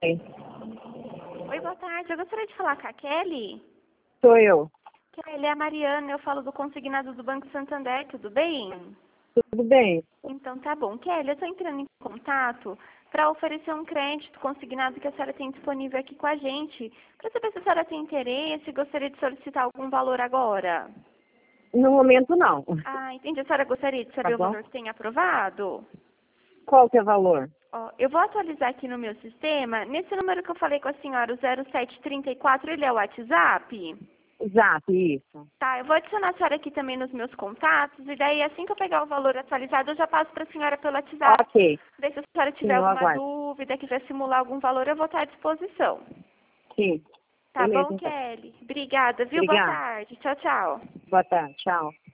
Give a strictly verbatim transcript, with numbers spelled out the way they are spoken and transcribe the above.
Oi, boa tarde. Eu gostaria de falar com a Kelly. Sou eu. Kelly, é a Mariana. Eu falo do consignado do Banco Santander. Tudo bem? Tudo bem? Então tá bom. Kelly, eu estou entrando em contato para oferecer um crédito consignado que a senhora tem disponível aqui com a gente. Para saber se a senhora tem interesse e gostaria de solicitar algum valor agora. No momento, não. Ah, entendi. A senhora gostaria de Tá saber o bom? valor que tem aprovado? Qual que é o valor? Ó, eu vou atualizar aqui no meu sistema. Nesse número que eu falei com a senhora, o zero sete três quatro, ele é o WhatsApp? Exato, isso. Tá, eu vou adicionar a senhora aqui também nos meus contatos, e daí assim que eu pegar o valor atualizado, eu já passo para a senhora pelo WhatsApp. Ok. Daí se a senhora Sim, tiver eu alguma aguardo. dúvida, quiser simular algum valor, eu vou estar à disposição. Sim. Tá Beleza, bom, então. Kelly? Obrigada, viu? Boa Obrigada. tarde. Tchau, tchau. Boa tarde. Tchau.